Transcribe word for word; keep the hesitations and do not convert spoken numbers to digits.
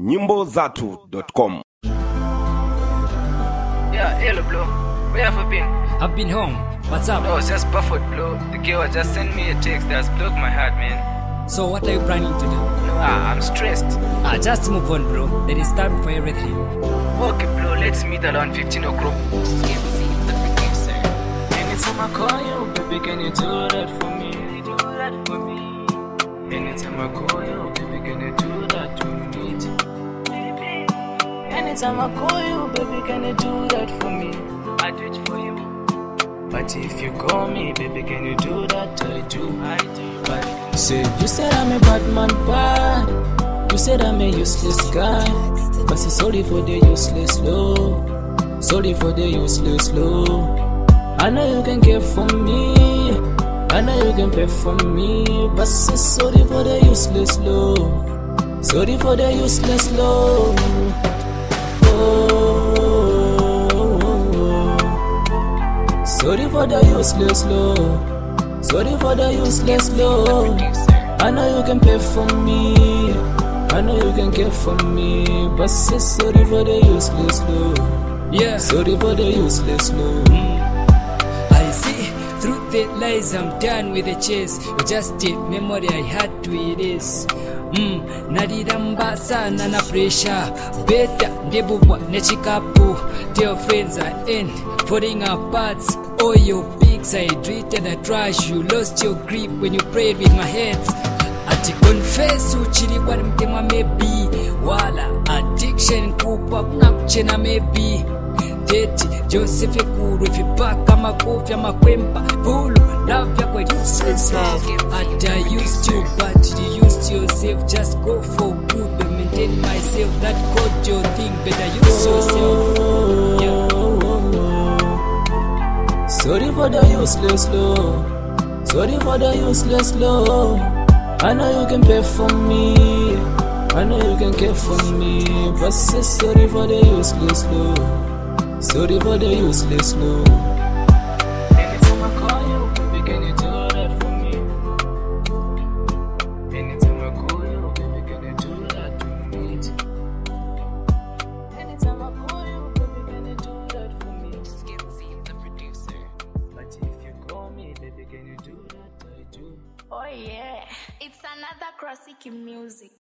nyimbo zatu dot com. Yeah, hello, bro. Where have you been? I've been home. What's up? No, it's just Buffett, bro. The girl just sent me a text that's broke my heart, man. So what are you planning to do? No, ah, I'm stressed. Ah, just move on, bro. There is time for everything. Okay, bro, let's meet around fifteen o'clock. Anytime I call you, baby, can you do that for me? Do that for me. Anytime I call you, baby, can you do that to me? Baby. Anytime I call you, baby, can you do that for me? I do it for you. But if you call me, baby, can you do that? I do. I do. But say you said I'm a bad man, bad. You said I'm a useless guy. But say sorry for the useless love. Sorry for the useless love. I know you can care for me. I know you can pay for me. But say sorry for the useless love. Sorry for the useless love. Oh. Sorry for the useless love. Sorry for the useless love. I know you can pay for me. I know you can care for me. But say sorry for the useless love. Yeah. Sorry for the useless love. Mm. I see through the lies, I'm done with the chase. You just did memory I had to erase. Mm, nariramba sana na pressure. Better ndebubwa nechikapu. Tell friends I end falling apart. All your pigs I treated the trash. You lost your grip when you prayed with my hands. Ati confess uchiri wali mtemwa maybe. Wala addiction kupa kuna kuchena maybe. Deti Joseph Ekuru ifipaka makofya makwempa. Full love yako it useless love. Ati I used you but you used yourself. Just go for good but maintain myself. That got your thing better use yourself. Yeah. Sorry for the useless love. Sorry for the useless love. I know you can pay for me. I know you can care for me. But say sorry for the useless love. Sorry for the useless love. Anytime I call you, baby, can you do that for me? Anytime I call you, baby, can you do that to me? Anytime I call you, baby, can you do that for me? Skip Z, the producer. But if you call me, baby, can you do that? I do. Oh yeah, it's another classic music.